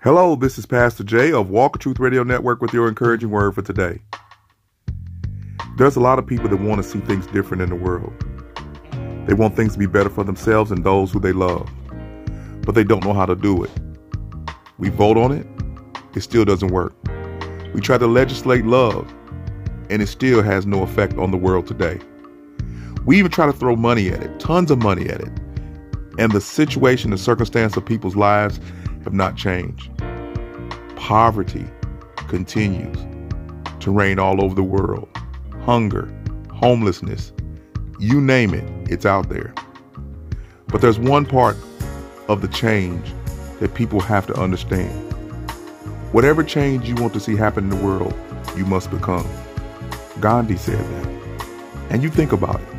Hello, this is Pastor Jay of Walk of Truth Radio Network with your encouraging word for today. There's a lot of people that want to see things different in the world. They want things to be better for themselves and those who they love, but they don't know how to do it. We vote on it, it still doesn't work. We try to legislate love, and it still has no effect on the world today. We even try to throw money at it, tons of money at it, and the situation and circumstance of people's lives have not changed. Poverty continues to reign all over the world. Hunger, homelessness, you name it, it's out there. But there's one part of the change that people have to understand. Whatever change you want to see happen in the world, you must become. Gandhi said that. And you think about it.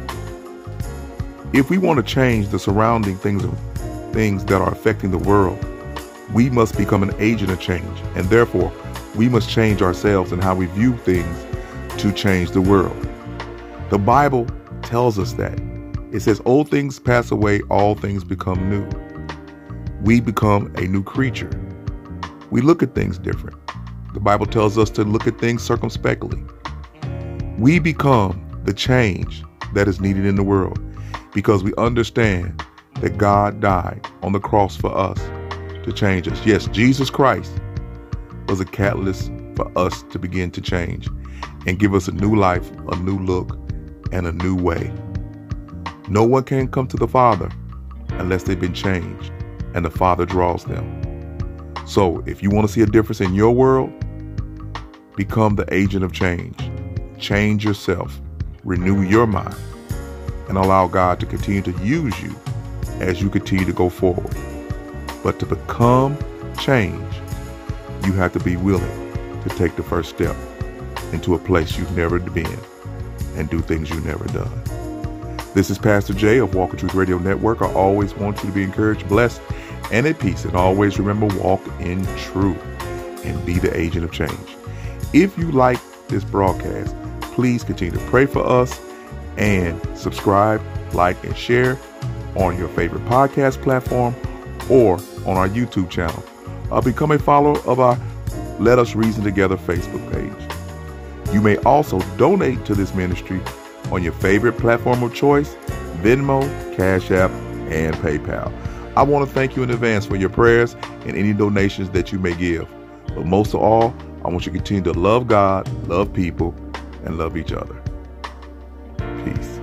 If we want to change the surrounding things that are affecting the world, we must become an agent of change, and therefore we must change ourselves and how we view things to change the world. The Bible tells us that. It says, old things pass away, all things become new. We become a new creature. We look at things different. The Bible tells us to look at things circumspectly. We become the change that is needed in the world because we understand that God died on the cross for us to change us. Yes, Jesus Christ was a catalyst for us to begin to change and give us a new life, a new look, and a new way. No one can come to the Father unless they've been changed, and the Father draws them. So if you want to see a difference in your world, become the agent of change. Change yourself, renew your mind, and allow God to continue to use you as you continue to go forward. But to become change, you have to be willing to take the first step into a place you've never been and do things you've never done. This is Pastor Jay of Walk of Truth Radio Network. I always want you to be encouraged, blessed, and at peace. And always remember, walk in truth and be the agent of change. If you like this broadcast, please continue to pray for us and subscribe, like, and share on your favorite podcast platform or on our YouTube channel. Become a follower of our Let Us Reason Together Facebook page. You may also donate to this ministry on your favorite platform of choice, Venmo, Cash App, and PayPal. I want to thank you in advance for your prayers and any donations that you may give. But most of all, I want you to continue to love God, love people, and love each other. Peace.